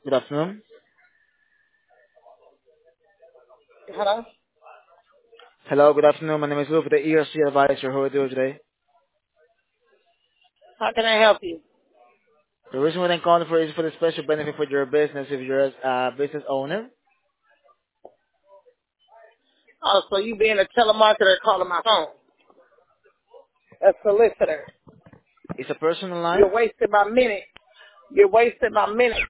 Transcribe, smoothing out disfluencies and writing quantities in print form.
Good afternoon. Hello? Hello, good afternoon. My name is Lou for the ERC advisor. How are you doing today? How can I help you? The reason why I'm calling for is for the special benefit for your business if you're a business owner. Oh, so you being a telemarketer calling my phone. A solicitor. It's a personal line. You're wasting my minute. You're wasting my minute.